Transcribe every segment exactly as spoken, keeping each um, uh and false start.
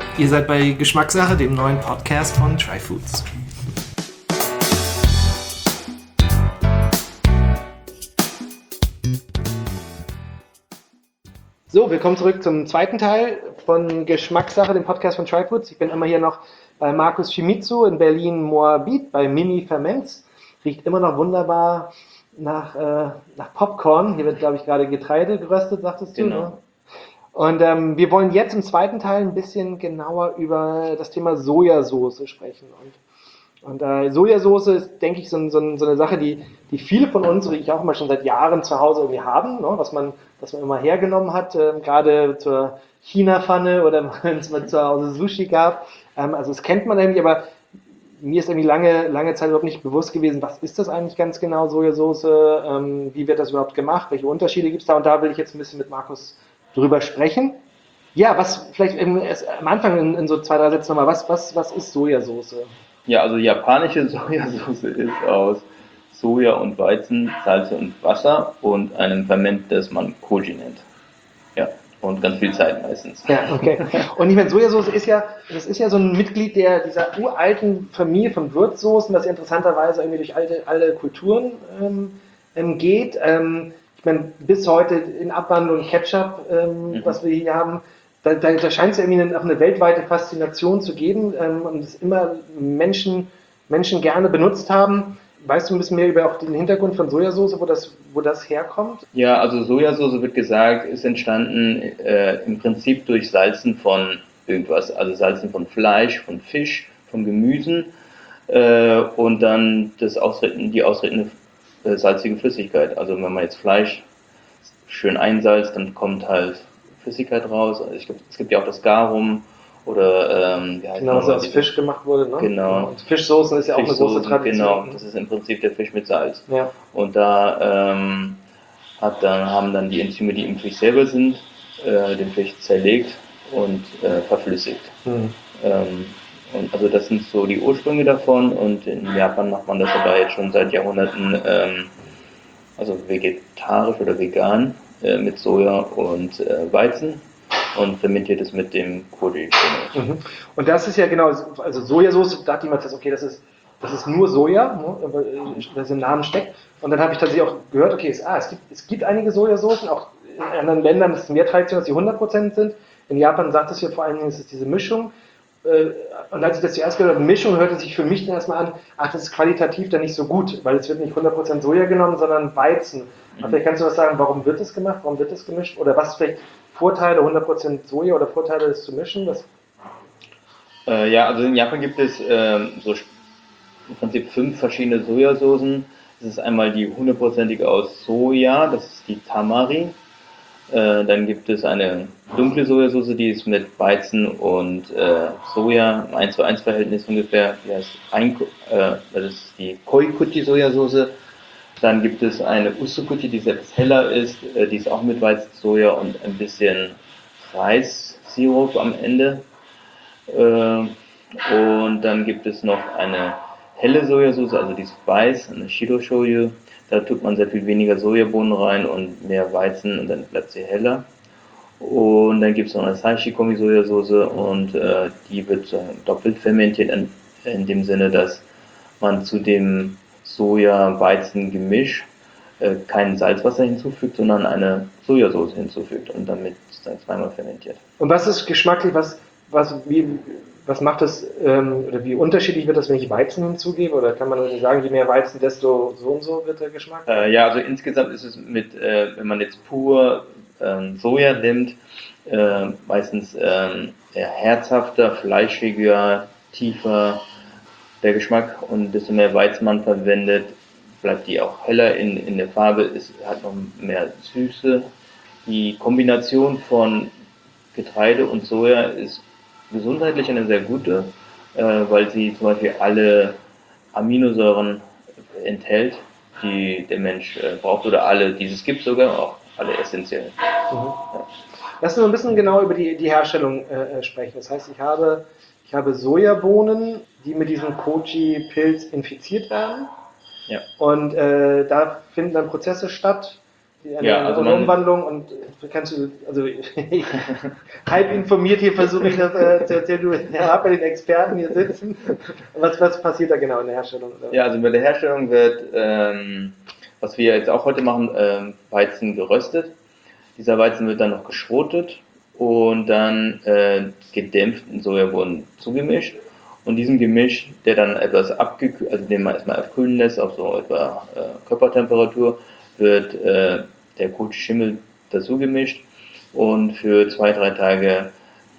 Ihr seid bei Geschmackssache, dem neuen Podcast von Tryfoods. So, willkommen zurück zum zweiten Teil von Geschmackssache, dem Podcast von Tryfoods. Ich bin immer hier noch bei Markus Shimizu in Berlin-Moabit bei Mimi Ferments. Riecht immer noch wunderbar nach, äh, nach Popcorn. Hier wird, glaube ich, gerade Getreide geröstet, sagtest du? Genau. Ne? Und ähm, wir wollen jetzt im zweiten Teil ein bisschen genauer über das Thema Sojasauce sprechen. Und, und äh, Sojasauce ist, denke ich, so, so, so eine Sache, die, die viele von uns, wie ich auch immer schon seit Jahren zu Hause irgendwie haben, ne? was, man, was man immer hergenommen hat, äh, gerade zur China-Pfanne oder wenn es mal zu Hause Sushi gab. Ähm, also das kennt man irgendwie, aber mir ist irgendwie lange, lange Zeit überhaupt nicht bewusst gewesen, was ist das eigentlich ganz genau, Sojasauce, ähm, wie wird das überhaupt gemacht, welche Unterschiede gibt es da, und da will ich jetzt ein bisschen mit Markus drüber sprechen. Ja, was vielleicht im, am Anfang in, in so zwei, drei Sätzen nochmal, was, was, was ist Sojasauce? Ja, also japanische Sojasauce ist aus Soja und Weizen, Salze und Wasser und einem Ferment, das man Koji nennt. Ja, und ganz viel Zeit meistens. Ja, okay. Und ich meine, Sojasauce ist ja, das ist ja so ein Mitglied der, dieser uralten Familie von Würzsoßen, das ja interessanterweise irgendwie durch alte, alle Kulturen ähm, geht. Ähm, ich meine, bis heute in Abwandlung Ketchup, ähm, mhm. was wir hier haben, da, da, da scheint es ja irgendwie eine, auch eine weltweite Faszination zu geben ähm, und es immer Menschen, Menschen gerne benutzt haben. Weißt du ein bisschen mehr über auch den Hintergrund von Sojasauce, wo das, wo das herkommt? Ja, also Sojasauce wird gesagt, ist entstanden äh, im Prinzip durch Salzen von irgendwas, also Salzen von Fleisch, von Fisch, von Gemüsen äh, und dann das Ausrichten, die ausrichtende äh, salzige Flüssigkeit. Also wenn man jetzt Fleisch schön einsalzt, dann kommt halt Flüssigkeit raus. Also ich glaub, es gibt ja auch das Garum oder ähm, wie heißt genau, was aus Fisch gemacht wurde, ne? Genau. Und Fischsoßen ist ja auch eine große Tradition. Genau, das ist im Prinzip der Fisch mit Salz. Ja. Und da ähm, hat dann, haben dann die Enzyme, die im Fisch selber sind, äh, den Fisch zerlegt und äh, verflüssigt. Mhm. Ähm, und also das sind so die Ursprünge davon, und in Japan macht man das aber jetzt schon seit Jahrhunderten, ähm, also vegetarisch oder vegan, äh, mit Soja und äh, Weizen. Und fermentiert es mit dem Koji. Mhm. Und das ist ja genau, also Sojasauce, da dachte ich mir, okay, das ist, das ist nur Soja, ne, das im Namen steckt. Und dann habe ich tatsächlich auch gehört, okay, es, ah, es, gibt, es gibt einige Sojasoßen, auch in anderen Ländern ist es mehr Tradition, dass die hundert Prozent sind. In Japan sagt es hier vor allen Dingen, es ist diese Mischung. Und als ich das zuerst gehört habe, Mischung, hörte sich für mich dann erstmal an, ach, das ist qualitativ dann nicht so gut, weil es wird nicht hundert Prozent Soja genommen, sondern Weizen. Mhm. Vielleicht kannst du was sagen, warum wird es gemacht, warum wird es gemischt? Oder was vielleicht Vorteile, hundert Prozent Soja oder Vorteile, das zu mischen? Das äh, ja, also in Japan gibt es äh, so im Prinzip fünf verschiedene Sojasoßen. Das ist einmal die hundertprozentige aus Soja, das ist die Tamari. Äh, dann gibt es eine dunkle Sojasauce, die ist mit Weizen und äh, Soja im eins zu eins Verhältnis ungefähr. Die heißt ein, äh, das ist die Koikuchi Sojasauce. Dann gibt es eine Usukuchi, die etwas heller ist, äh, die ist auch mit Weizen, Soja und ein bisschen Reissirup am Ende. Äh, und dann gibt es noch eine helle Sojasauce, also die ist weiß, eine Shiro Shoyu. Da tut man sehr viel weniger Sojabohnen rein und mehr Weizen, und dann bleibt sie heller. Und dann gibt es noch eine Sashikomi Sojasauce, und äh, die wird äh, doppelt fermentiert in, in dem Sinne, dass man zu dem Soja-Weizen-Gemisch äh, kein Salzwasser hinzufügt, sondern eine Sojasauce hinzufügt und damit dann zweimal fermentiert. Und was ist geschmacklich, was, was, wie, was macht das, ähm, oder wie unterschiedlich wird das, wenn ich Weizen hinzugebe? Oder kann man irgendwie sagen, je mehr Weizen, desto so und so wird der Geschmack? Äh, ja, also insgesamt ist es mit, äh, wenn man jetzt pur äh, Soja nimmt, äh, meistens äh, eher herzhafter, fleischiger, tiefer der Geschmack, und desto mehr Weizen man verwendet, bleibt die auch heller in, in der Farbe, ist, hat noch mehr Süße. Die Kombination von Getreide und Soja ist gesundheitlich eine sehr gute, äh, weil sie zum Beispiel alle Aminosäuren enthält, die der Mensch äh, braucht, oder alle, die es gibt sogar, auch alle essentiell. Mhm. Ja. Lass uns ein bisschen genau über die, die Herstellung äh, sprechen. Das heißt, ich habe, ich habe Sojabohnen, die mit diesem Koji-Pilz infiziert werden. Ja. Und äh, da finden dann Prozesse statt, eine, Ja, also eine man- Umwandlung und kannst du, also halb informiert hier versuche ich das äh, zu erzählen, du ja, bei den Experten hier sitzen. Was, was passiert da genau in der Herstellung? Ja, also bei der Herstellung wird, ähm, was wir jetzt auch heute machen, ähm, Weizen geröstet. Dieser Weizen wird dann noch geschrotet und dann äh, gedämpft in Sojabohnen zugemischt. Und diesem Gemisch, der dann etwas abgekühlt, also den man erstmal abkühlen lässt, auf so etwa äh, Körpertemperatur, wird äh, der gute Schimmel dazu gemischt und für zwei, drei Tage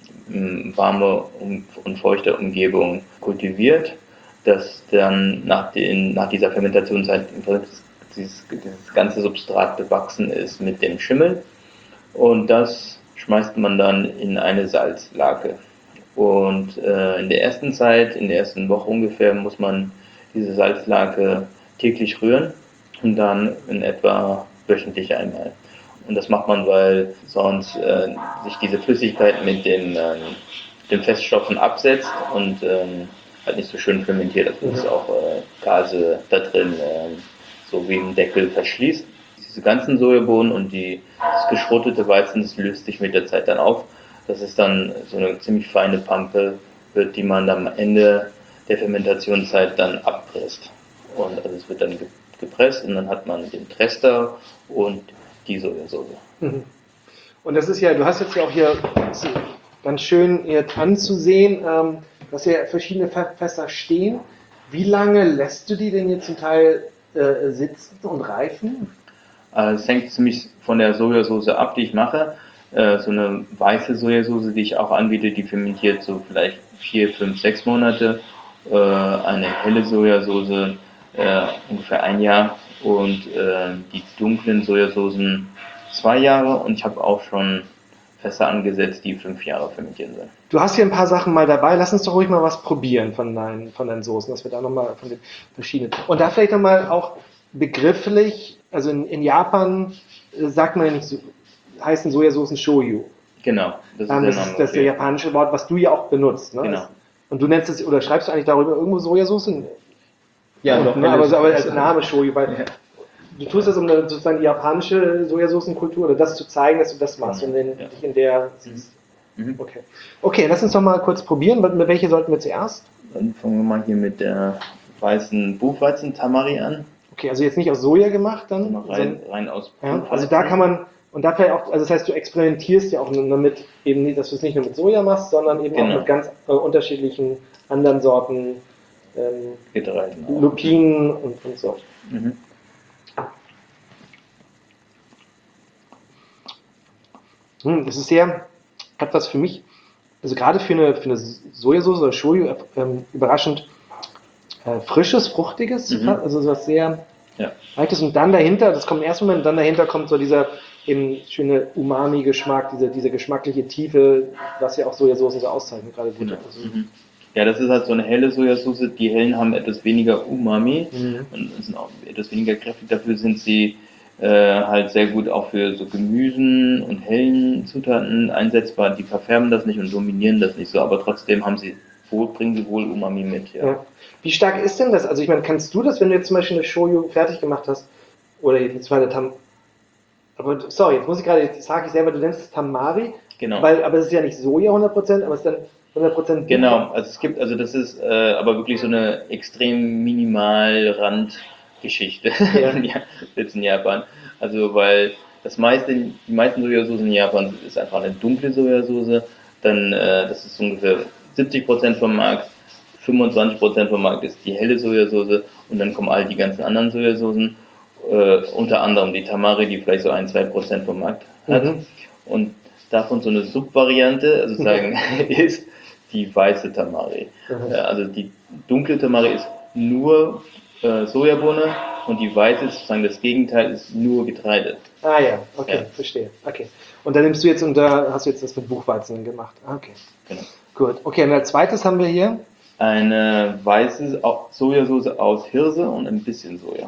mh, warme um, und feuchte Umgebung kultiviert, dass dann nach, den, nach dieser Fermentationszeit im Prinzip dieses, dieses ganze Substrat bewachsen ist mit dem Schimmel und das schmeißt man dann in eine Salzlake. Und äh, in der ersten Zeit, in der ersten Woche ungefähr, muss man diese Salzlake täglich rühren und dann in etwa wöchentlich einmal. Und das macht man, weil sonst äh, sich diese Flüssigkeit mit den, ähm, den Feststoffen absetzt und ähm, halt nicht so schön fermentiert, also dass Mhm. auch äh, Gase da drin äh, so wie im Deckel verschließt. Diese ganzen Sojabohnen und die, das geschrotete Weizen, das löst sich mit der Zeit dann auf. Das ist dann so eine ziemlich feine Pampe, wird, die man am Ende der Fermentationszeit dann abpresst. Und also es wird dann ge- gepresst und dann hat man den Trester und die Sojasauce. Mhm. Und das ist ja, du hast jetzt ja auch hier das ist ganz schön jetzt anzusehen, ähm, dass hier verschiedene Fä- Fässer stehen. Wie lange lässt du die denn hier zum Teil äh, sitzen und reifen? Äh, Es hängt ziemlich von der Sojasauce ab, die ich mache. Äh, So eine weiße Sojasauce, die ich auch anbiete, die fermentiert so vielleicht vier, fünf, sechs Monate. Äh, Eine helle Sojasauce äh, ungefähr ein Jahr und äh, die dunklen Sojasoßen zwei Jahre und ich habe auch schon Fässer angesetzt, die fünf Jahre fermentieren sollen. Du hast hier ein paar Sachen mal dabei. Lass uns doch ruhig mal was probieren von deinen, von deinen Soßen, dass wir da nochmal von den verschiedenen. Und da vielleicht nochmal auch begrifflich, also in, in Japan äh, sagt man ja nicht so, heißen Sojasoßen Shoyu. Genau, das ist Ähm, der das Name. ist das okay. japanische Wort, was du ja auch benutzt. Ne? Genau. Und du nennst es, oder schreibst du eigentlich darüber irgendwo Sojasauce? Ja, Oder, noch ne, aber, helles- aber als Name Shoyu, weil Ja. du tust das, um dann sozusagen die japanische Sojasoßenkultur oder das zu zeigen, dass du das machst und in, Ja. dich in der siehst. Mhm. Okay. Okay, lass uns doch mal kurz probieren. Mit welche sollten wir zuerst? Dann fangen wir mal hier mit der weißen Buchweizen Tamari an. Okay, also jetzt nicht aus Soja gemacht dann? Dann noch rein, rein aus Ja, Buchweizen. also da kann man, und da vielleicht auch, also das heißt, du experimentierst ja auch damit, eben nicht, dass du es nicht nur mit Soja machst, sondern eben Genau. auch mit ganz äh, unterschiedlichen anderen Sorten, ähm, Getreiden auch. Lupinen und, und so. Mhm. Hm, das ist sehr, hat was für mich, also gerade für eine, für eine Sojasauce oder Shoyu ähm, überraschend äh, frisches, fruchtiges, Mhm. also was sehr Ja. leichtes und dann dahinter, das kommt im ersten Moment, und dann dahinter kommt so dieser eben schöne Umami-Geschmack, diese, diese geschmackliche Tiefe, was ja auch Sojasoßen so auszeichnet, gerade gut. Genau. Also, Mhm. Ja, das ist halt so eine helle Sojasauce. Die hellen haben etwas weniger Umami Mhm. und sind auch etwas weniger kräftig. Dafür sind sie äh, halt sehr gut auch für so Gemüsen und hellen Zutaten einsetzbar. Die verfärben das nicht und dominieren das nicht so, aber trotzdem haben sie wohl, bringen sie wohl Umami mit. Ja. ja. Wie stark ist denn das? Also ich meine, kannst du das, wenn du jetzt zum Beispiel eine Shoyu fertig gemacht hast, oder jetzt zweite Tam, aber sorry, jetzt muss ich gerade, jetzt sage ich selber, du nennst es Tamari, Genau. weil, aber es ist ja nicht Soja hundert Prozent, aber es ist dann hundert Prozent Genau, also es gibt, also das ist äh, aber wirklich so eine extrem minimal Randgeschichte Ja. in Ja- jetzt in Japan. Also weil das meiste, die meisten Sojasauce in Japan ist einfach eine dunkle Sojasauce, dann äh, das ist ungefähr siebzig Prozent vom Markt, fünfundzwanzig Prozent vom Markt ist die helle Sojasauce und dann kommen all die ganzen anderen Sojasoßen, äh, unter anderem die Tamari, die vielleicht so ein, zwei Prozent vom Markt hat. Mhm. Und davon so eine Subvariante, also sagen, ist die weiße Tamari. Mhm. Äh, Also die dunkle Tamari ist nur äh, Sojabohne und die weiße ist sozusagen das Gegenteil, ist nur Getreide. Ah ja, okay, Ja. verstehe. Okay. Und dann nimmst du jetzt und da hast du jetzt das mit Buchweizen gemacht. Ah, okay. Genau. Gut. Okay, und als zweites haben wir hier. Eine weiße Au- Sojasauce aus Hirse und ein bisschen Soja.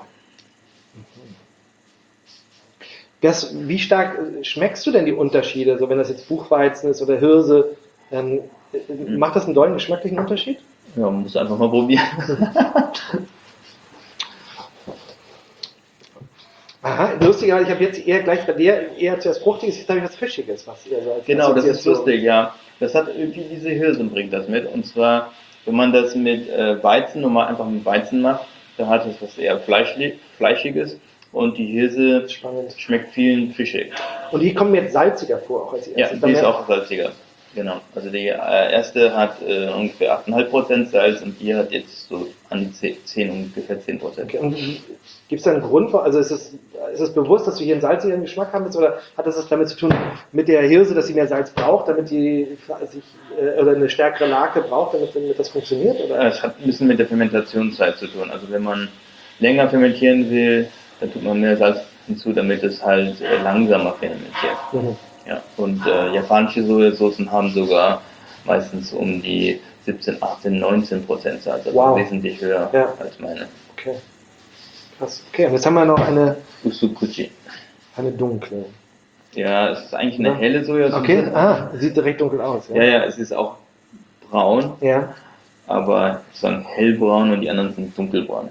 Das, wie stark äh, schmeckst du denn die Unterschiede? Also wenn das jetzt Buchweizen ist oder Hirse, ähm, äh, macht das einen deutlichen geschmacklichen Unterschied? Ja, man muss einfach mal probieren. Aha, lustigerweise, ich habe jetzt eher gleich bei der eher zuerst Fruchtiges, jetzt habe ich was Fischiges, was eher so als Genau, das ist Assoziation. lustig, ja. Das hat irgendwie diese Hirse bringt das mit. Und zwar, wenn man das mit äh, Weizen, normal einfach mit Weizen macht, dann hat es was eher Fleischli Fleischiges und die Hirse Spannend. schmeckt vielen fischig. Und die kommen mir jetzt salziger vor, auch als die Ja, erste. die ist auch salziger. Genau. Also die äh, erste hat äh, ungefähr acht Komma fünf Prozent Salz und die hat jetzt so an die zehn, zehn ungefähr zehn Prozent. Okay, und gibt es da einen Grund, also ist es, ist es bewusst, dass du hier einen salzigeren Geschmack haben willst, oder hat das damit zu tun mit der Hirse, dass sie mehr Salz braucht, damit die sich, äh, oder eine stärkere Lake braucht, damit, damit das funktioniert? Oder? Es hat ein bisschen mit der Fermentationszeit zu tun. Also wenn man länger fermentieren will, dann tut man mehr Salz hinzu, damit es halt äh, langsamer fermentiert. Mhm. Ja, und äh, japanische Sojasoßen haben sogar meistens um die siebzehn, achtzehn, neunzehn Prozent Salz, also wow. Wesentlich höher ja. als meine. Okay. Krass. Okay, und jetzt haben wir noch eine Usukuchi. Eine dunkle. Ja, es ist eigentlich eine ja. helle Sojasauce. Okay, ah, sieht direkt dunkel aus. Ja, ja, ja, es ist auch braun, ja. aber sozusagen hellbraun und die anderen sind dunkelbraun.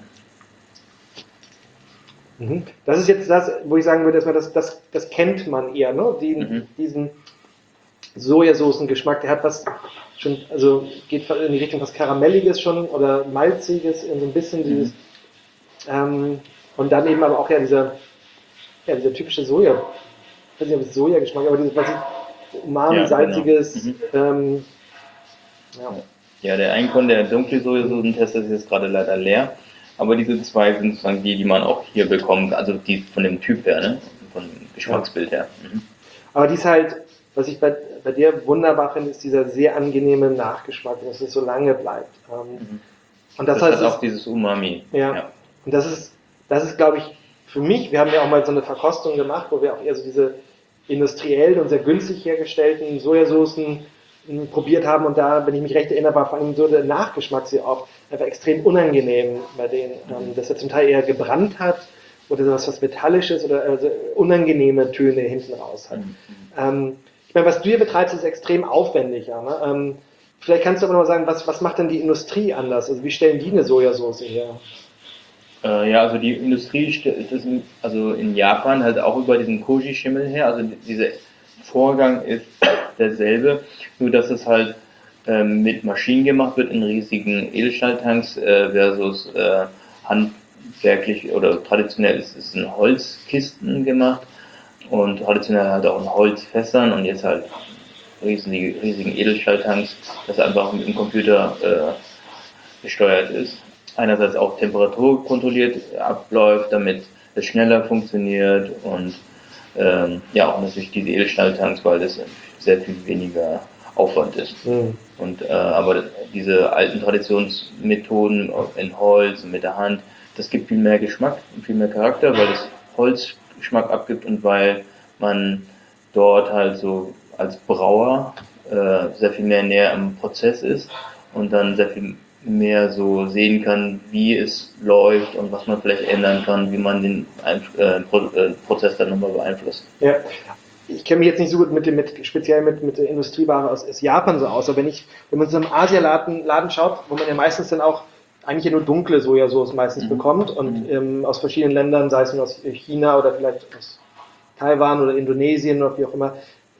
Mhm. Das ist jetzt das, wo ich sagen würde, dass man das, das, das kennt man eher, ne? Den, mhm. Diesen Sojasoßengeschmack, der hat was schon, also geht in die Richtung was Karamelliges schon oder Malziges, in so ein bisschen dieses, mhm. ähm, und dann eben aber auch ja dieser, ja, dieser typische Soja, ich weiß nicht, ob es Sojageschmack, aber dieses, was ich, umami, ja, salziges, genau. mhm. ähm, ja. ja, der Einkon, der dunkle Sojasoßentester ist jetzt gerade leider leer. Aber diese zwei sind sozusagen die, die man auch hier bekommt, also die von dem Typ her, ne? Von Geschmacksbild her. Mhm. Aber die ist halt, was ich bei, bei dir wunderbar finde, ist dieser sehr angenehme Nachgeschmack, dass es so lange bleibt. Mhm. Und das, das heißt, hat auch dieses Umami. Ja. ja. Und das ist, das ist, glaube ich, für mich, wir haben ja auch mal so eine Verkostung gemacht, wo wir auch eher so diese industriell und sehr günstig hergestellten Sojasoßen probiert haben, und da, wenn ich mich recht erinnere, war vor allem so der Nachgeschmack sehr oft einfach extrem unangenehm bei denen, ähm, dass er zum Teil eher gebrannt hat oder sowas was Metallisches oder also unangenehme Töne hinten raus hat. Mhm. Ähm, ich meine, was du hier betreibst, ist extrem aufwendig. Ja, ne? ähm, vielleicht kannst du aber noch mal sagen, was, was macht denn die Industrie anders? Also wie stellen die eine Sojasauce her? Äh, ja, also die Industrie stellt das in, also in Japan halt auch über diesen Koji-Schimmel her, also dieser Vorgang ist derselbe, nur dass es halt ähm, mit Maschinen gemacht wird in riesigen Edelstahltanks äh, versus äh, handwerklich oder traditionell ist es in Holzkisten gemacht und traditionell halt auch in Holzfässern und jetzt halt riesige, riesigen Edelstahltanks, das einfach mit dem Computer äh, gesteuert ist. Einerseits auch Temperatur kontrolliert abläuft, damit es schneller funktioniert und ähm, ja auch natürlich diese Edelstahltanks, weil das sehr viel weniger Aufwand ist. Mhm. Und äh, aber diese alten Traditionsmethoden in Holz und mit der Hand, das gibt viel mehr Geschmack und viel mehr Charakter, weil es Holzgeschmack abgibt und weil man dort halt so als Brauer äh, sehr viel mehr näher am Prozess ist und dann sehr viel mehr so sehen kann, wie es läuft und was man vielleicht ändern kann, wie man den Einf- äh, Pro- äh, Prozess dann nochmal beeinflusst. Ja. Ich kenne mich jetzt nicht so gut mit dem, mit, speziell mit, mit der Industrieware aus, aus Japan so aus, aber wenn ich, wenn man so einem Asialaden Laden schaut, wo man ja meistens dann auch eigentlich ja nur dunkle Sojasauce meistens mhm. bekommt und mhm. ähm, aus verschiedenen Ländern, sei es nur aus China oder vielleicht aus Taiwan oder Indonesien oder wie auch immer,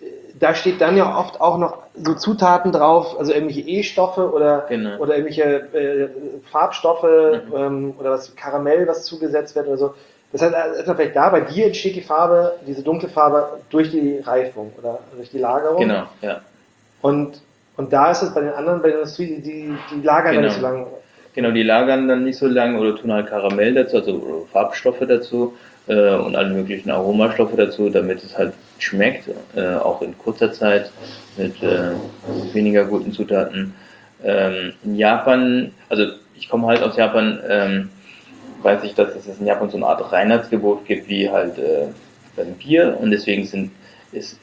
da steht dann ja oft auch noch so Zutaten drauf, also irgendwelche E-Stoffe oder, genau. oder irgendwelche äh, Farbstoffe mhm. ähm, oder was Karamell, was zugesetzt wird oder so. Das heißt, erstmal vielleicht da, bei dir entsteht die Farbe, diese dunkle Farbe durch die Reifung oder durch die Lagerung. Genau, ja. Und, und da ist es bei den anderen, bei der Industrie, die, die lagern genau. nicht so lange. Genau, die lagern dann nicht so lange oder tun halt Karamell dazu, also Farbstoffe dazu äh, und alle möglichen Aromastoffe dazu, damit es halt schmeckt, äh, auch in kurzer Zeit mit äh, weniger guten Zutaten. Ähm, in Japan, also ich komme halt aus Japan, ähm, weiß ich, dass es in Japan so eine Art Reinheitsgebot gibt, wie halt äh, beim Bier und deswegen sind, ist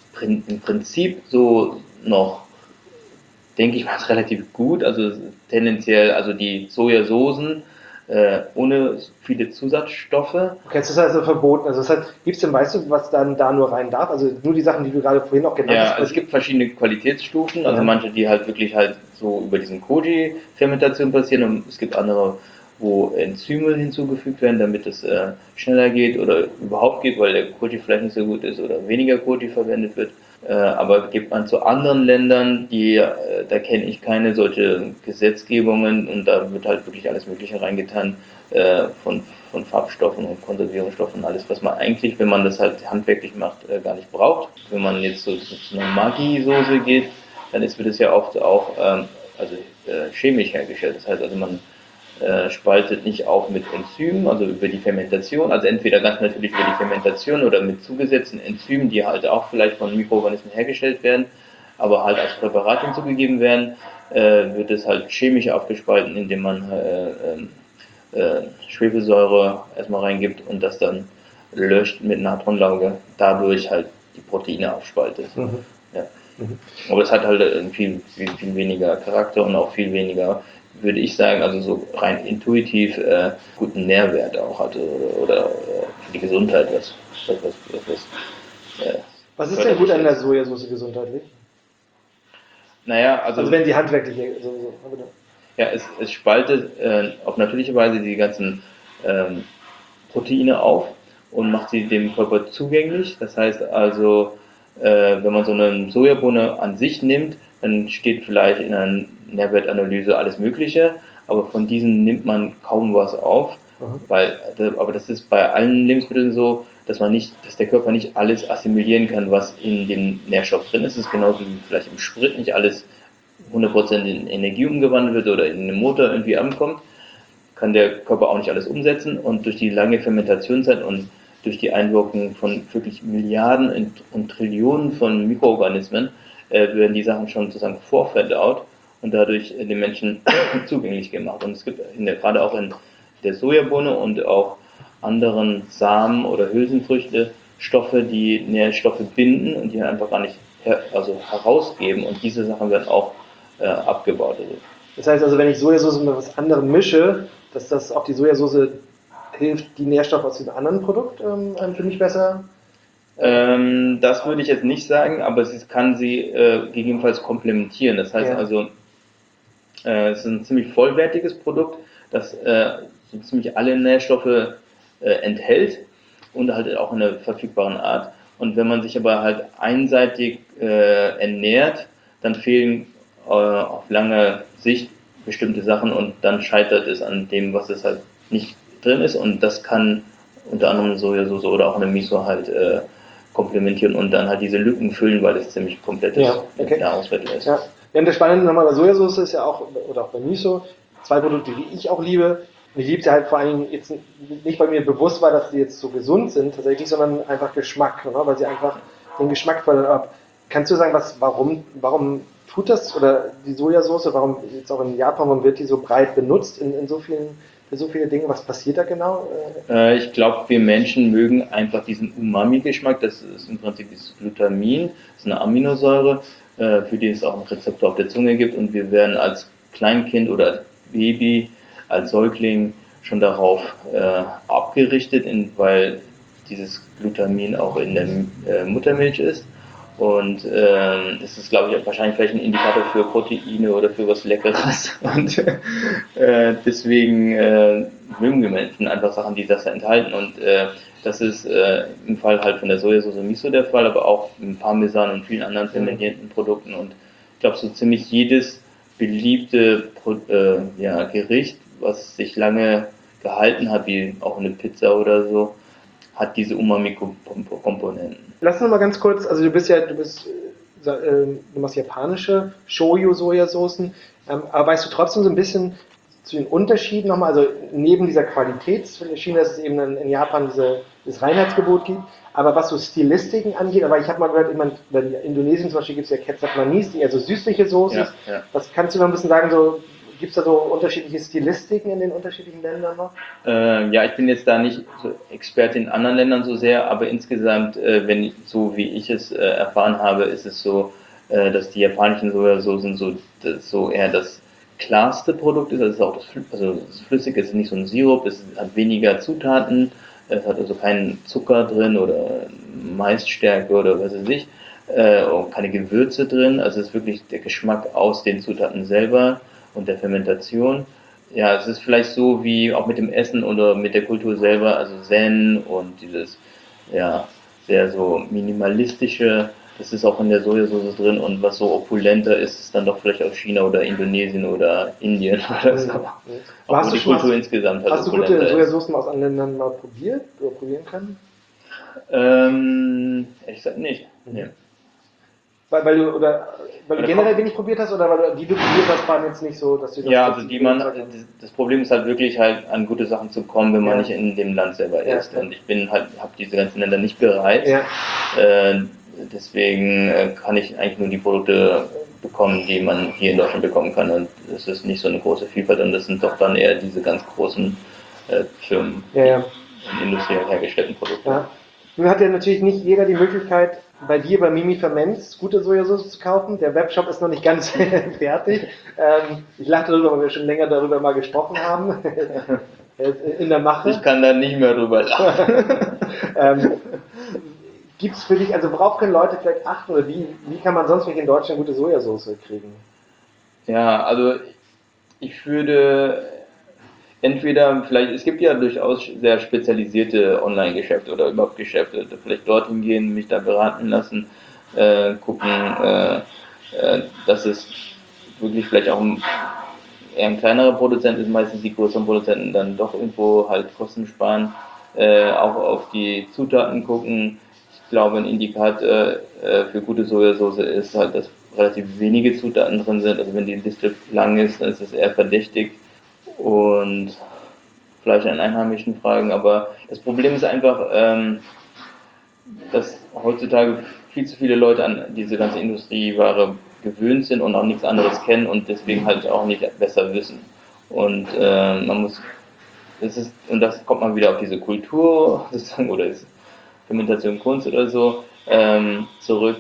im Prinzip so noch, denke ich mal, relativ gut, also tendenziell, also die Sojasoßen äh, ohne viele Zusatzstoffe. Okay, das ist also verboten, also das heißt, gibt es denn, weißt du, was dann da nur rein darf, also nur die Sachen, die du gerade vorhin auch genannt ja, hast? Ja, also es gibt verschiedene Qualitätsstufen, also ja. manche, die halt wirklich halt so über diesen Koji-Fermentation passieren und es gibt andere, wo Enzyme hinzugefügt werden, damit es äh, schneller geht oder überhaupt geht, weil der Koji vielleicht nicht so gut ist oder weniger Koji verwendet wird. Äh, aber gibt man zu anderen Ländern, die, äh, da kenne ich keine solche Gesetzgebungen und da wird halt wirklich alles Mögliche reingetan, äh, von, von Farbstoffen und Konservierungsstoffen, alles, was man eigentlich, wenn man das halt handwerklich macht, äh, gar nicht braucht. Wenn man jetzt so zu einer Maggi-Soße geht, dann ist, wird es ja oft auch ähm, also, äh, chemisch hergestellt. Das heißt also, man äh, spaltet nicht auf mit Enzymen, also über die Fermentation, also entweder ganz natürlich über die Fermentation oder mit zugesetzten Enzymen, die halt auch vielleicht von Mikroorganismen hergestellt werden, aber halt als Präparat hinzugegeben werden, äh, wird es halt chemisch aufgespalten, indem man äh, äh, Schwefelsäure erstmal reingibt und das dann löscht mit Natronlauge, dadurch halt die Proteine aufspaltet. Mhm. Ja. Mhm. Aber es hat halt viel, viel, viel weniger Charakter und auch viel weniger, würde ich sagen, also so rein intuitiv äh, guten Nährwert auch hatte oder, oder äh, für die Gesundheit was. was, was, was, äh, was ist denn gut an der Sojasauce gesundheitlich? Naja, also, also wenn sie handwerklich so, so, ja, es, es spaltet äh, auf natürliche Weise die ganzen ähm, Proteine auf und macht sie dem Körper zugänglich. Das heißt also, äh, wenn man so eine Sojabohne an sich nimmt, dann steht vielleicht in einer Nährwertanalyse alles Mögliche, aber von diesen nimmt man kaum was auf, mhm. weil, aber das ist bei allen Lebensmitteln so, dass man nicht, dass der Körper nicht alles assimilieren kann, was in dem Nährstoff drin ist. Es ist genauso wie vielleicht im Sprit nicht alles hundert Prozent in Energie umgewandelt wird oder in den Motor irgendwie ankommt, kann der Körper auch nicht alles umsetzen und durch die lange Fermentationszeit und durch die Einwirkung von wirklich Milliarden und Trillionen von Mikroorganismen äh, werden die Sachen schon sozusagen vorverdaut und dadurch äh, den Menschen zugänglich gemacht. Und es gibt in der, gerade auch in der Sojabohne und auch anderen Samen oder Hülsenfrüchte Stoffe, die Nährstoffe binden und die einfach gar nicht her, also herausgeben und diese Sachen werden auch äh, abgebaut. Also. Das heißt also, wenn ich Sojasauce mit was anderem mische, dass das auch die Sojasauce hilft, die Nährstoffe aus diesem anderen Produkt ähm, für mich besser? Ähm, das würde ich jetzt nicht sagen, aber es kann sie äh, gegebenenfalls komplementieren. Das heißt ja. also, äh, es ist ein ziemlich vollwertiges Produkt, das äh, so ziemlich alle Nährstoffe äh, enthält und halt auch in einer verfügbaren Art. Und wenn man sich aber halt einseitig äh, ernährt, dann fehlen äh, auf lange Sicht bestimmte Sachen und dann scheitert es an dem, was es halt nicht drin ist und das kann unter anderem Sojasauce oder auch eine Miso halt äh, komplementieren und dann halt diese Lücken füllen, weil es ziemlich komplettes ja, okay. Nahrungsmittel ist. Ja. Ja, und das Spannende nochmal bei Sojasauce ist ja auch, oder auch bei Miso, zwei Produkte, die ich auch liebe. Und ich liebe sie halt vor allem jetzt nicht, weil mir bewusst war, dass sie jetzt so gesund sind, tatsächlich, sondern einfach Geschmack, ne? Weil sie einfach den Geschmack fördern. Aber kannst du sagen, was, warum, warum tut das, oder die Sojasauce, warum jetzt auch in Japan, warum wird die so breit benutzt in, in so vielen, für so viele Dinge? Was passiert da genau? Äh, ich glaube, wir Menschen mögen einfach diesen Umami-Geschmack, das ist im Prinzip dieses Glutamin, das ist eine Aminosäure, äh, für die es auch einen Rezeptor auf der Zunge gibt und wir werden als Kleinkind oder als Baby, als Säugling schon darauf äh, abgerichtet, in, weil dieses Glutamin auch in der äh, Muttermilch ist. Und ähm, das ist, glaube ich, wahrscheinlich vielleicht ein Indikator für Proteine oder für was Leckeres. Und äh, deswegen äh, mögen wir Menschen einfach Sachen, die das enthalten. Und äh, das ist äh, im Fall halt von der Sojasauce Miso der Fall, aber auch im Parmesan und vielen anderen fermentierten Produkten. Und ich glaube, so ziemlich jedes beliebte Pro äh, ja, Gericht, was sich lange gehalten hat, wie auch eine Pizza oder so, hat diese Umami-Komponenten. Lass uns mal ganz kurz, also du bist ja, du bist, äh, du machst japanische Shoyu-Sojasoßen, ähm, aber weißt du trotzdem so ein bisschen zu den Unterschieden nochmal, also neben dieser Qualitätsschiene, dass es eben in Japan diese, dieses Reinheitsgebot gibt, aber was so Stilistiken angeht, aber ich habe mal gehört, ich meine, in Indonesien zum Beispiel gibt es ja Kecap Manis, die eher so süßliche Soßen, ja, ja. Was kannst du noch ein bisschen sagen, so gibt es da so unterschiedliche Stilistiken in den unterschiedlichen Ländern noch? Äh, ja, ich bin jetzt da nicht so Experte in anderen Ländern so sehr, aber insgesamt, äh, wenn ich, so wie ich es äh, erfahren habe, ist es so, äh, dass die japanischen Sojasoßen so, das, so eher das klarste Produkt ist. Also, es ist auch das, also das Flüssige, es ist nicht so ein Sirup, es hat weniger Zutaten, es hat also keinen Zucker drin oder Maisstärke oder was weiß ich, äh, und keine Gewürze drin. Also es ist wirklich der Geschmack aus den Zutaten selber und der Fermentation. ja, es ist vielleicht so wie auch mit dem Essen oder mit der Kultur selber, also Zen und dieses, ja, sehr so minimalistische, das ist auch in der Sojasauce drin und was so opulenter ist, ist dann doch vielleicht aus China oder Indonesien oder Indien oder so. Mhm. Obwohl Hast du die schon Kultur mal, insgesamt halt hast du gute opulenter ist. Sojasaucen aus anderen Ländern mal probiert oder probieren können? Ähm, ehrlich gesagt nicht. Nee. Weil, weil du oder weil du Oder generell kommt, wenig probiert hast oder weil du, die du probiert hast, waren jetzt nicht so, dass du das ja, dass also sie die dir man, überzeugt haben? das Problem ist halt wirklich halt an gute Sachen zu kommen, wenn man Ja. nicht in dem Land selber Ja, ist. ja. Und ich bin halt, habe diese ganzen Länder nicht bereist. Ja. Äh, deswegen äh, kann ich eigentlich nur die Produkte bekommen, die man hier in Deutschland bekommen kann. Und es ist nicht so eine große Vielfalt und das sind doch dann eher diese ganz großen äh, Firmen, Ja, ja. die industriell hergestellten Produkte. Ja. Nun hat ja natürlich nicht jeder die Möglichkeit, bei dir bei Mimi Ferments gute Sojasauce zu kaufen. Der Webshop ist noch nicht ganz fertig. Ähm, ich lache darüber, weil wir schon länger darüber mal gesprochen haben. In der Mache. Ich kann da nicht mehr drüber lachen. ähm, Gibt es für dich, also worauf können Leute vielleicht achten oder wie, wie kann man sonst nicht in Deutschland gute Sojasauce kriegen? Ja, also ich würde entweder vielleicht, es gibt ja durchaus sehr spezialisierte Online-Geschäfte oder überhaupt Geschäfte, vielleicht dorthin gehen, mich da beraten lassen, äh, gucken, äh, äh, dass es wirklich vielleicht auch ein, eher ein kleinerer Produzent ist, meistens die größeren Produzenten dann doch irgendwo halt Kosten sparen, äh, auch auf die Zutaten gucken. Ich glaube, ein Indikator äh, für gute Sojasauce ist halt, dass relativ wenige Zutaten drin sind. Also wenn die Liste lang ist, dann ist es eher verdächtig und vielleicht an Einheimischen fragen. Aber das Problem ist einfach, ähm, dass heutzutage viel zu viele Leute an diese ganze Industrieware gewöhnt sind und auch nichts anderes kennen und deswegen halt auch nicht besser wissen. Und äh, man muss, das ist, und das kommt man wieder auf diese Kultur sozusagen oder ist Fermentation Kunst oder so ähm, zurück.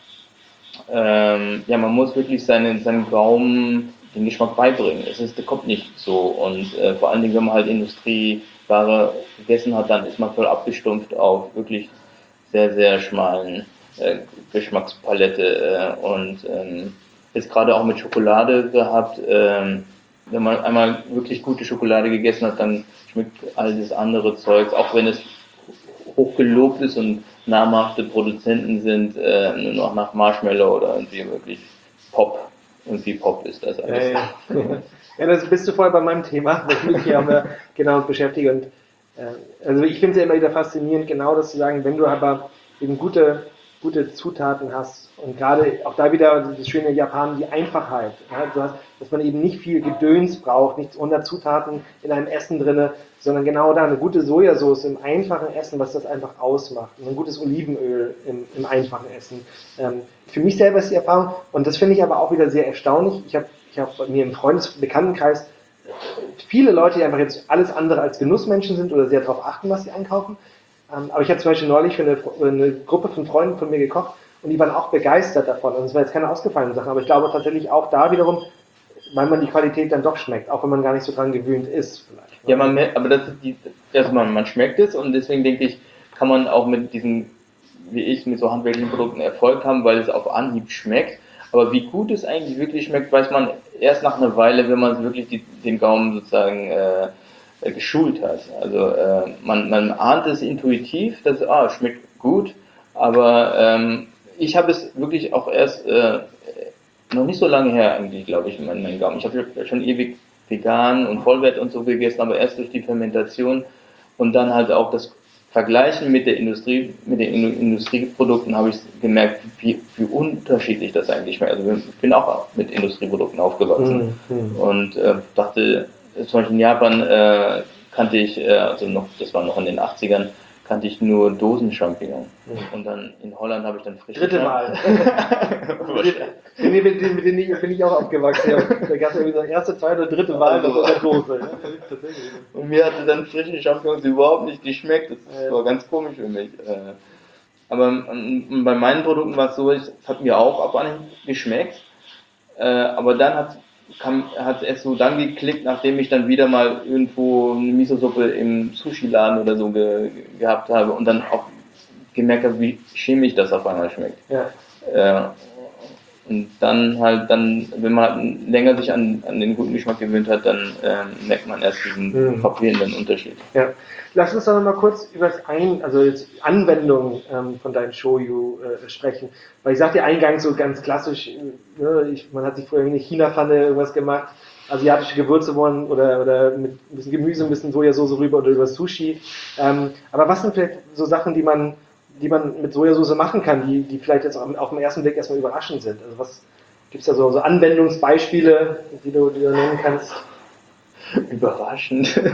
Ähm, ja, man muss wirklich seinen, seinen Gaumen den Geschmack beibringen. Es ist, der kommt nicht so und äh, vor allen Dingen, wenn man halt Industrieware gegessen hat, dann ist man voll abgestumpft auf wirklich sehr, sehr schmalen äh, Geschmackspalette äh, und ähm, jetzt gerade auch mit Schokolade gehabt. Ähm, wenn man einmal wirklich gute Schokolade gegessen hat, dann schmeckt all das andere Zeugs, auch wenn es hochgelobt ist und namhafte Produzenten sind, äh, nur noch nach Marshmallow oder irgendwie wirklich Pop. Irgendwie Pop ist das alles. Ja, ja. Ja, das bist du voll bei meinem Thema, wo ich mich hier auch mehr genau beschäftige. Und, äh, also ich finde es ja immer wieder faszinierend, genau das zu sagen, wenn du aber eben gute, gute Zutaten hast und gerade auch da wieder das schöne Japan, die Einfachheit, ja, du hast, dass man eben nicht viel Gedöns braucht, nicht hundert Zutaten in einem Essen drinne, sondern genau da eine gute Sojasauce im einfachen Essen, was das einfach ausmacht. Und ein gutes Olivenöl im, im einfachen Essen. Ähm, für mich selber ist die Erfahrung, und das finde ich aber auch wieder sehr erstaunlich. Ich habe ich hab bei mir im Freundesbekanntenkreis viele Leute, die einfach jetzt alles andere als Genussmenschen sind oder sehr darauf achten, was sie einkaufen. Ähm, aber ich habe zum Beispiel neulich für eine, eine Gruppe von Freunden von mir gekocht und die waren auch begeistert davon. Und es war jetzt keine ausgefallene Sache, aber ich glaube tatsächlich auch da wiederum, weil man die Qualität dann doch schmeckt, auch wenn man gar nicht so dran gewöhnt ist. Vielleicht, ne? Ja, man merkt, aber das ist die, also man, man schmeckt es und deswegen denke ich, kann man auch mit diesen, wie ich, mit so handwerklichen Produkten Erfolg haben, weil es auf Anhieb schmeckt. Aber wie gut es eigentlich wirklich schmeckt, weiß man erst nach einer Weile, wenn man wirklich die, den Gaumen sozusagen äh, geschult hat. Also äh, man, man ahnt es intuitiv, dass ah, es schmeckt gut, aber ähm, ich habe es wirklich auch erst äh, noch nicht so lange her eigentlich, glaube ich, mein, mein Gaumen. Ich habe schon ewig vegan und Vollwert und so gegessen, aber erst durch die Fermentation und dann halt auch das Vergleichen mit der Industrie, mit den Industrieprodukten habe ich gemerkt, wie, wie unterschiedlich das eigentlich schmeckt. Also ich bin auch mit Industrieprodukten aufgewachsen Mhm. und äh, dachte, zum Beispiel in Japan äh, kannte ich, äh, also noch, das war noch in den achtzigern, kannte ich nur Dosenchampignon. Mhm. Und dann in Holland habe ich dann frische Dritte Mal. mit, mit, mit denen bin ich auch aufgewachsen. Ja. Da gab es irgendwie so erste, zweite oder dritte Wahl Also, in der Dose. Ja, und mir hatte dann frische Champignons überhaupt nicht geschmeckt. Das war ganz komisch für mich. Äh, Aber ähm, bei meinen Produkten war es so, es hat mir auch ab und an geschmeckt. Äh, aber dann hat kam, hat es so dann geklickt, nachdem ich dann wieder mal irgendwo eine Miso-Suppe im Sushi-Laden oder so ge, gehabt habe und dann auch gemerkt habe, wie chemisch das auf einmal schmeckt. Ja. Äh, Und dann halt, dann, wenn man halt länger sich an, an den guten Geschmack gewöhnt hat, dann ähm, merkt man erst diesen Mhm. frappierenden Unterschied. Ja. Lass uns doch noch mal kurz über das Ein, also jetzt Anwendung ähm, von deinem Shoyu äh, sprechen. Weil ich sagte eingangs so ganz klassisch, äh, ne, ich, man hat sich vorher eine China-Pfanne irgendwas gemacht, asiatische Gewürze wollen oder, oder mit ein bisschen Gemüse, ein bisschen Sojasauce rüber oder über Sushi. Ähm, aber was sind vielleicht so Sachen, die man, die man mit Sojasauce machen kann, die, die vielleicht jetzt auf, auf den ersten Blick erstmal überraschend sind? Also was gibt es da so, so Anwendungsbeispiele, die du, die du nennen kannst? Überraschend.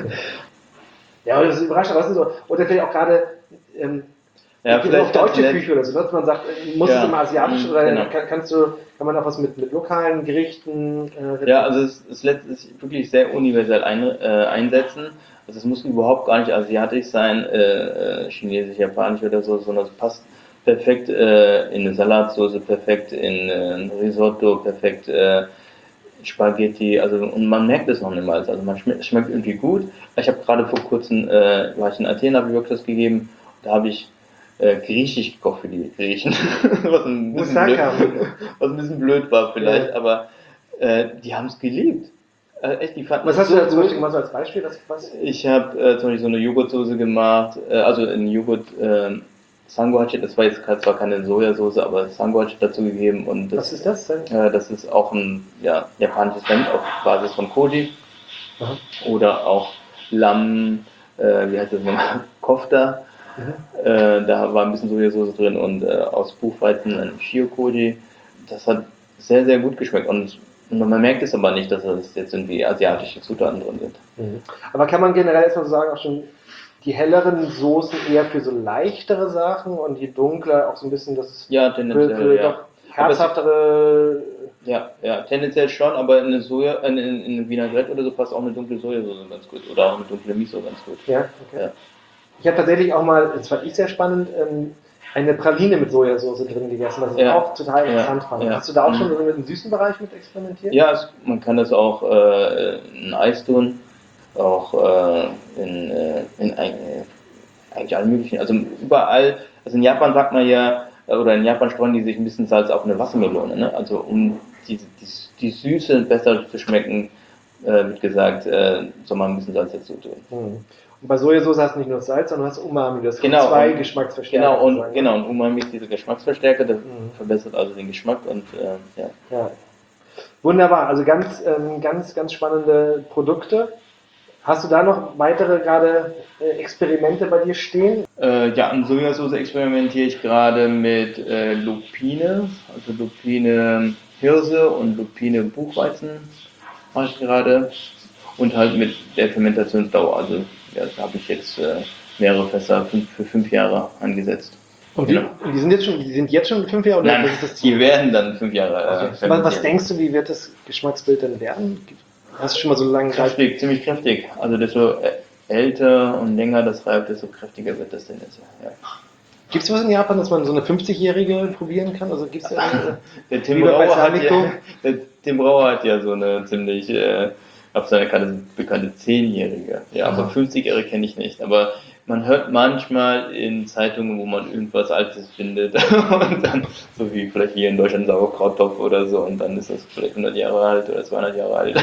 Ja, oder das ist überraschend, was ist so, oder vielleicht auch gerade ähm, Ja, auf vielleicht deutsche ganz Küche oder so, dass man sagt, äh, muss Ja, es immer asiatisch mm, oder genau. kann, kannst du, kann man auch was mit, mit lokalen Gerichten äh, Ja, also es, es lässt sich wirklich sehr universell ein, äh, einsetzen. Also es muss überhaupt gar nicht asiatisch sein, äh, äh, chinesisch, japanisch oder so, sondern es passt perfekt äh, in eine Salatsauce, perfekt in äh, ein Risotto, perfekt äh, Spaghetti, also und man merkt es noch niemals, also man schmeckt, schmeckt irgendwie gut. Ich habe gerade vor kurzem, äh, war ich in Athen, habe ich Workshops gegeben, da habe ich äh, griechisch gekocht für die Griechen, was ein bisschen blöd, Moussaka. was ein bisschen blöd war vielleicht, Ja. aber äh, die haben es geliebt. Äh, echt, die fanden Was es hast so du da zum gut. Beispiel gemacht so als Beispiel? Was, was? Ich habe äh, zum Beispiel so eine Joghurtsoße gemacht, äh, also in Joghurt äh, Sanguache, das war jetzt zwar keine Sojasauce, aber Sanguache dazu gegeben und Was das, ist das denn? äh, das ist auch ein ja, japanisches Rind auf Basis von Koji Aha. oder auch Lamm, äh, wie heißt das nochmal, Kofta, Mhm. äh, da war ein bisschen Sojasauce drin und äh, aus Buchweizen ein Shio-Koji. Das hat sehr, sehr gut geschmeckt und man merkt es aber nicht, dass es jetzt irgendwie asiatische Zutaten drin sind. Mhm. Aber kann man generell erstmal so sagen, auch schon die helleren Soßen eher für so leichtere Sachen und die dunkler auch so ein bisschen das Ja, für, tendenziell, für ja. doch Aber es- herzhaftere. Ja, ja, tendenziell schon, aber in eine Soja, in, in, in eine Vinaigrette oder so passt auch eine dunkle Sojasauce ganz gut. Oder auch eine dunkle Miso ganz gut. Ja, okay. Ja. Ich habe tatsächlich auch mal, das fand ich sehr spannend, ähm, eine Praline mit Sojasauce drin gegessen, was ich Ja, auch total ja, interessant fand. ja. Hast du da auch Mhm. schon so mit dem süßen Bereich mit experimentiert? Ja, es, man kann das auch äh, in Eis tun, auch äh, in, äh, in ein, äh, eigentlich allen möglichen, also überall, also in Japan sagt man ja, äh, oder in Japan streuen die sich ein bisschen Salz auf eine Wassermelone, ne? Also um die, die, die Süße besser zu schmecken, äh, wird gesagt, äh, soll man ein bisschen Salz dazu tun. Hm. Und bei Sojasauce hast du nicht nur Salz, sondern du hast Umami, das sind Genau, zwei und, Geschmacksverstärker. genau, und, sozusagen. genau, und Umami ist dieser Geschmacksverstärker, der Mhm. verbessert also den Geschmack und äh, ja. Ja. Wunderbar, also ganz, ähm, ganz, ganz spannende Produkte. Hast du da noch weitere gerade äh, Experimente bei dir stehen? Äh, ja, an Sojasauce experimentiere ich gerade mit äh, Lupine, also Lupine Hirse und Lupine Buchweizen mache ich gerade und halt mit der Fermentationsdauer, also ja, da habe ich jetzt äh, mehrere Fässer fünf, für fünf Jahre angesetzt. Und wie, Genau. und die sind jetzt schon, die sind jetzt schon fünf Jahre oder Nein, was ist das Ziel? die werden dann fünf Jahre äh, Okay. Was, was fermentiert. denkst du, wie wird das Geschmacksbild dann werden? Hast du schon mal so lange Kräftig, ziemlich kräftig. Also desto ä- älter und länger das reift, desto kräftiger wird das tendenziell. Ja. Gibt es was in Japan, dass man so eine fünfzigjährige probieren kann? Also gibt's, äh, Der Tim wie bei Brauer hat Balsamico? ja, der Tim Brauer hat ja so eine ziemlich äh, auf seiner Karte bekannte zehnjährige. Ja, aber Aha. fünfzigjährige kenne ich nicht. Aber man hört manchmal in Zeitungen, wo man irgendwas Altes findet und dann, so wie vielleicht hier in Deutschland Sauerkrauttopf oder so, und dann ist das vielleicht hundert Jahre alt oder zweihundert Jahre alt.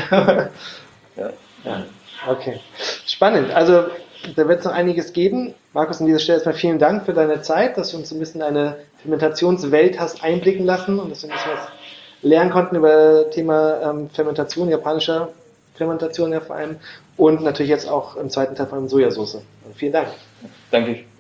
Ja. Ja, okay. Spannend. Also, da wird es noch einiges geben. Markus, an dieser Stelle erstmal vielen Dank für deine Zeit, dass du uns ein bisschen eine Fermentationswelt hast einblicken lassen und dass wir ein bisschen was lernen konnten über das Thema ähm, Fermentation, japanischer Fermentation ja vor allem und natürlich jetzt auch im zweiten Teil von Sojasauce. Also vielen Dank. Danke.